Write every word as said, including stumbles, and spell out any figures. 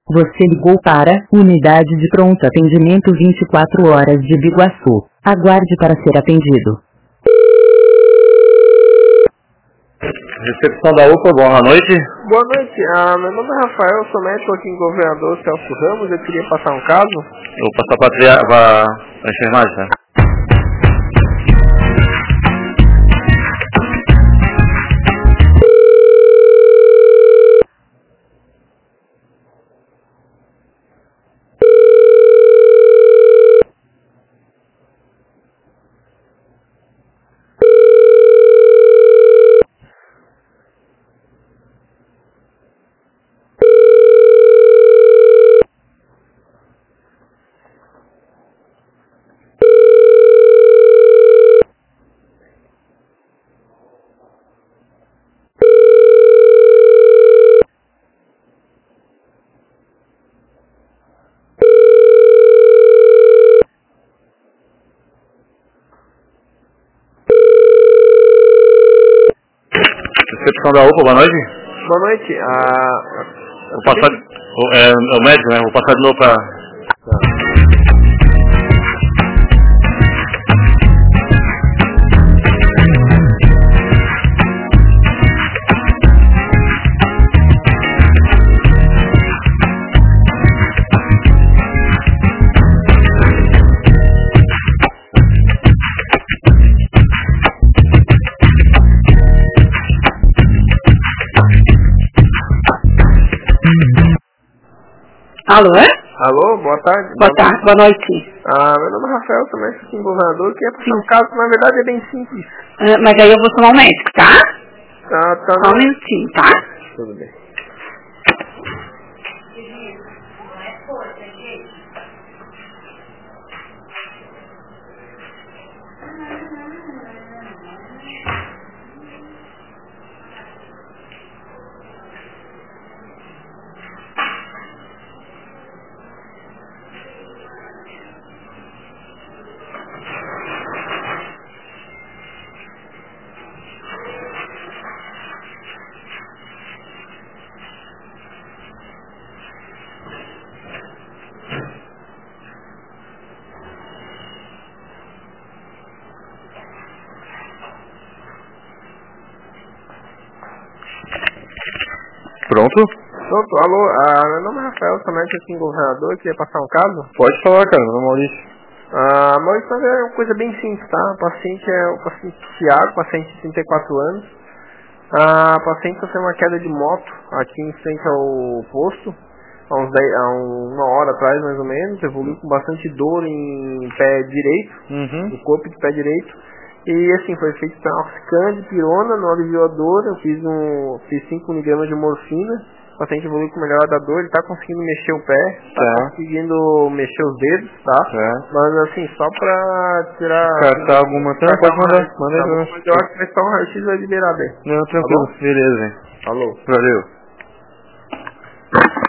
Você ligou para Unidade de Pronto Atendimento vinte e quatro horas de Biguaçu. Aguarde para ser atendido. Recepção da U P A, boa noite. Boa noite, ah, meu nome é Rafael, sou médico aqui em Governador Celso Ramos, eu queria passar um caso. Eu vou passar para a enfermagem, tá? Recepção da U P A, boa noite. Boa noite, ah... Vou passar... É, é o médico, né? Vou passar de novo para... Alô? Alô, boa tarde. Boa tarde, boa noite. Ah, meu nome é Rafael, sou médico aqui em Governador, eu queria passar um caso que na verdade é bem simples. Ah, mas aí eu vou chamar o médico, tá? Ah, tá. Só um minutinho, tá? Tudo bem. Pronto? Pronto, alô, ah, meu nome é Rafael, sou médico aqui em Governador, eu queria passar um caso. Pode falar, cara, meu nome é Maurício. Ah, Maurício, é uma coisa bem simples, tá? O paciente é o paciente Thiago, paciente de trinta e quatro anos. A paciente sofreu uma queda de moto aqui em frente ao posto, há, uns dez, há uma hora atrás mais ou menos, evoluiu com bastante dor em pé direito, Uhum. no corpo de pé direito. E assim, foi feito Oxcan de pirona, não aliviou a dor, eu fiz um fiz cinco miligramas de morfina, o paciente evoluiu com melhora da dor, ele tá conseguindo mexer o pé, tá, Tá. conseguindo mexer os dedos, tá? Tá. Mas assim, só pra tirar... Cartar alguma... Tá, cartar pode mandar, uma- manda aí tá pra bom, nós. mas eu acho que vai estar um raio-x vai liberar bem. Não, tranquilo, Tá bom? beleza, hein. Alô? Valeu.